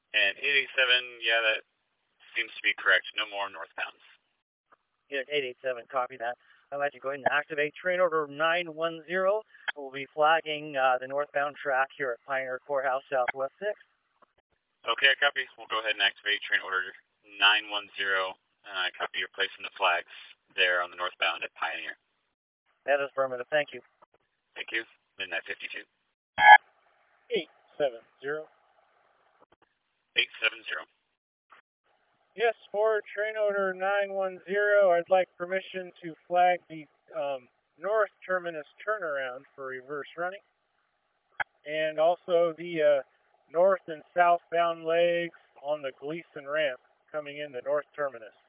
And 887, yeah, that seems to be correct. No more northbounds. Unit 887, copy that. I'd like to go ahead and activate train order 910. We'll be flagging the northbound track here at Pioneer Courthouse, Southwest 6. Okay, copy. We'll go ahead and activate train order 910. Copy your placing the flags there on the northbound at Pioneer. That is affirmative. Thank you. Thank you. Midnight 52. 870. 870. Yes, for train order 910, I'd like permission to flag the north terminus turnaround for reverse running, and also the north and southbound legs on the Gleason ramp coming in the north terminus.